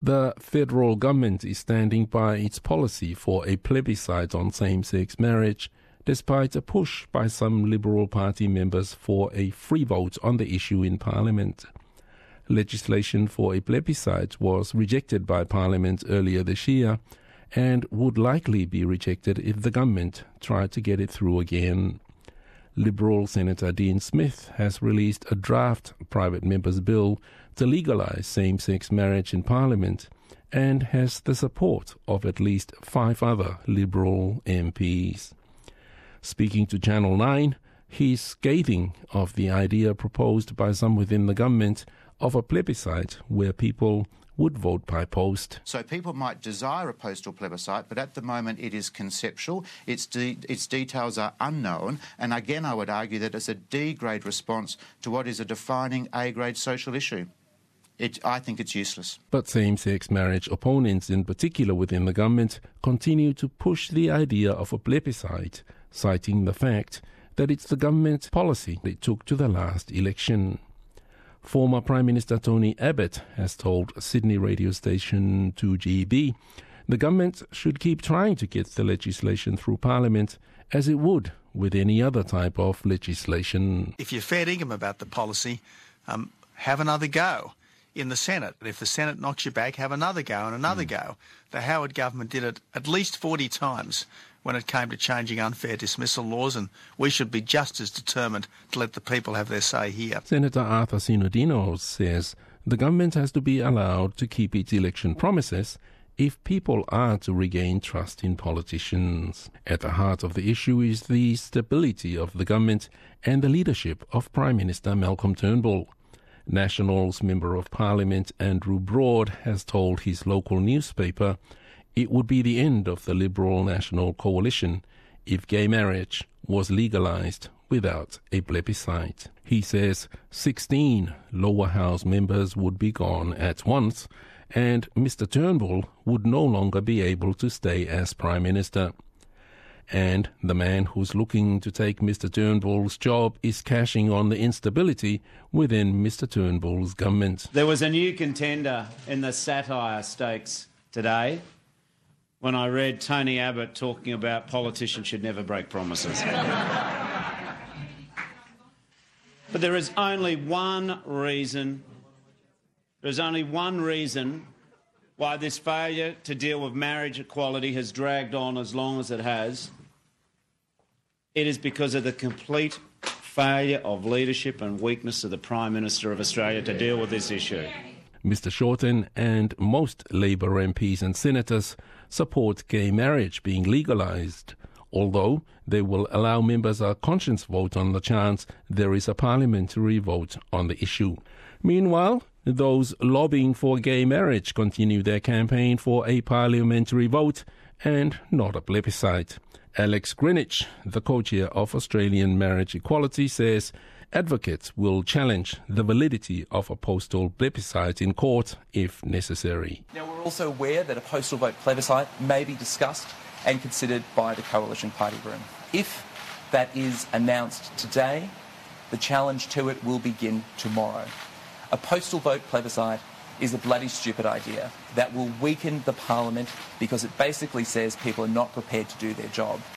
The federal government is standing by its policy for a plebiscite on same-sex marriage, despite a push by some Liberal Party members for a free vote on the issue in Parliament. Legislation for a plebiscite was rejected by Parliament earlier this year and would likely be rejected if the government tried to get it through again. Liberal Senator Dean Smith has released a draft private member's bill to legalise same-sex marriage in Parliament and has the support of at least 5 other Liberal MPs. Speaking to Channel 9, he's scathing of the idea proposed by some within the government of a plebiscite where people would vote by post. So people might desire a postal plebiscite, but at the moment it is conceptual, its details are unknown, and again I would argue that it's a D-grade response to what is a defining A-grade social issue. I think it's useless. But same-sex marriage opponents, in particular within the government, continue to push the idea of a plebiscite, citing the fact that it's the government's policy they took to the last election. Former Prime Minister Tony Abbott has told Sydney radio station 2GB the government should keep trying to get the legislation through Parliament as it would with any other type of legislation. If you're fair dinkum about the policy, have another go in the Senate. If the Senate knocks you back, have another go and another go. The Howard government did it at least 40 times when it came to changing unfair dismissal laws, and we should be just as determined to let the people have their say here. Senator Arthur Sinodinos says the government has to be allowed to keep its election promises if people are to regain trust in politicians. At the heart of the issue is the stability of the government and the leadership of Prime Minister Malcolm Turnbull. Nationals Member of Parliament Andrew Broad has told his local newspaper it would be the end of the Liberal National Coalition if gay marriage was legalised without a plebiscite. He says 16 lower house members would be gone at once and Mr Turnbull would no longer be able to stay as Prime Minister. And the man who's looking to take Mr Turnbull's job is cashing on the instability within Mr Turnbull's government. There was a new contender in the satire stakes today when I read Tony Abbott talking about politicians should never break promises. But there is only one reason why this failure to deal with marriage equality has dragged on as long as it has. It is because of the complete failure of leadership and weakness of the Prime Minister of Australia to deal with this issue. Mr Shorten and most Labor MPs and senators support gay marriage being legalised, although they will allow members a conscience vote on the chance there is a parliamentary vote on the issue. Meanwhile, those lobbying for gay marriage continue their campaign for a parliamentary vote and not a plebiscite. Alex Greenwich, the co-chair of Australian Marriage Equality, says advocates will challenge the validity of a postal plebiscite in court if necessary. Now, we're also aware that a postal vote plebiscite may be discussed and considered by the coalition party room. If that is announced today, the challenge to it will begin tomorrow. A postal vote plebiscite is a bloody stupid idea that will weaken the parliament because it basically says people are not prepared to do their job.